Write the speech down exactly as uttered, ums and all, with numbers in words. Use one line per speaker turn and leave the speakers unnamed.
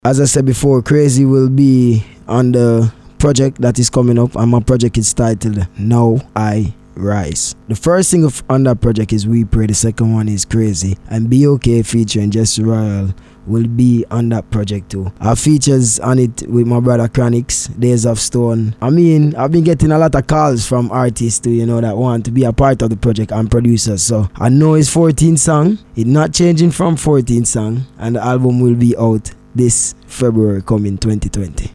As I said before, Crazy will be on the project that is coming up, and my project is titled Now I Rise. The first single on that project is We Pray, the second one is Crazy, and B O K featuring Jesse Royal will be on that project too. I features on it with my brother Chronix, Days of Stone. I mean, I've been getting a lot of calls from artists too, you know, that want to be a part of the project and producers. So I know it's fourteen song, it's not changing from fourteen song, and the album will be out this February coming twenty twenty.